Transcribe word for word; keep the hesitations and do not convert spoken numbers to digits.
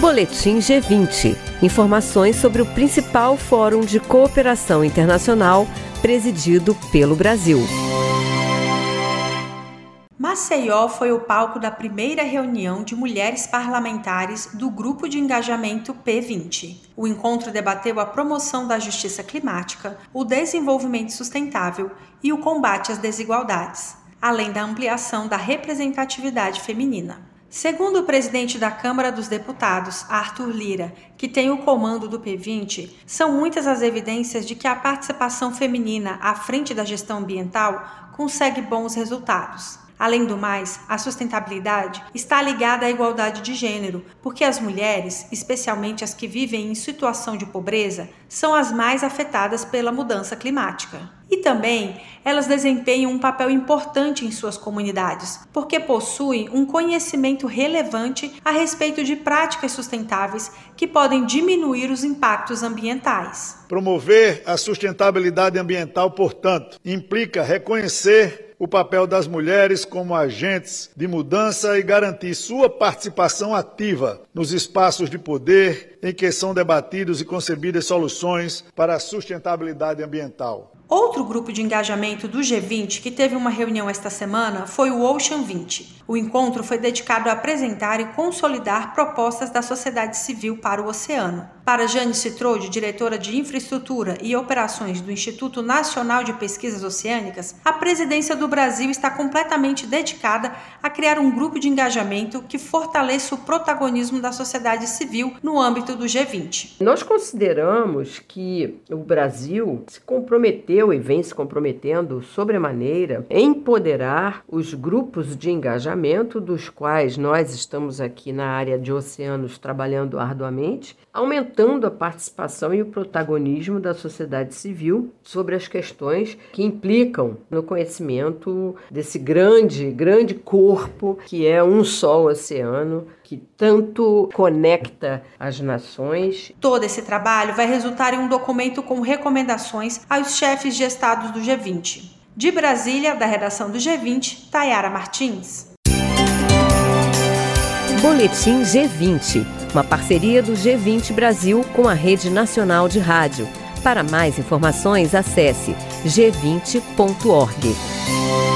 Boletim G vinte. Informações sobre o principal fórum de cooperação internacional presidido pelo Brasil. Maceió foi o palco da primeira reunião de mulheres parlamentares do Grupo de Engajamento P vinte. O encontro debateu a promoção da justiça climática, o desenvolvimento sustentável e o combate às desigualdades, além da ampliação da representatividade feminina. Segundo o presidente da Câmara dos Deputados, Arthur Lira, que tem o comando do P vinte, são muitas as evidências de que a participação feminina à frente da gestão ambiental consegue bons resultados. Além do mais, a sustentabilidade está ligada à igualdade de gênero, porque as mulheres, especialmente as que vivem em situação de pobreza, são as mais afetadas pela mudança climática. E também, elas desempenham um papel importante em suas comunidades, porque possuem um conhecimento relevante a respeito de práticas sustentáveis que podem diminuir os impactos ambientais. Promover a sustentabilidade ambiental, portanto, implica reconhecer o papel das mulheres como agentes de mudança e garantir sua participação ativa nos espaços de poder em que são debatidos e concebidas soluções para a sustentabilidade ambiental. Outro grupo de engajamento do G vinte que teve uma reunião esta semana foi o Ocean vinte. O encontro foi dedicado a apresentar e consolidar propostas da sociedade civil para o oceano. Para Jane Citrode, diretora de Infraestrutura e Operações do Instituto Nacional de Pesquisas Oceânicas, a presidência do Brasil está completamente dedicada a criar um grupo de engajamento que fortaleça o protagonismo da sociedade civil no âmbito do G vinte. Nós consideramos que o Brasil se comprometeu e vem se comprometendo sobremaneira em empoderar os grupos de engajamento, dos quais nós estamos aqui na área de oceanos trabalhando arduamente, aumentando a participação e o protagonismo da sociedade civil sobre as questões que implicam no conhecimento desse grande, grande corpo que é um só oceano, que tanto conecta as nações. Todo esse trabalho vai resultar em um documento com recomendações aos chefes de estados do G vinte. De Brasília, da redação do G vinte, Tayara Martins. Boletim G vinte, uma parceria do G vinte Brasil com a Rede Nacional de Rádio. Para mais informações, acesse g vinte ponto org.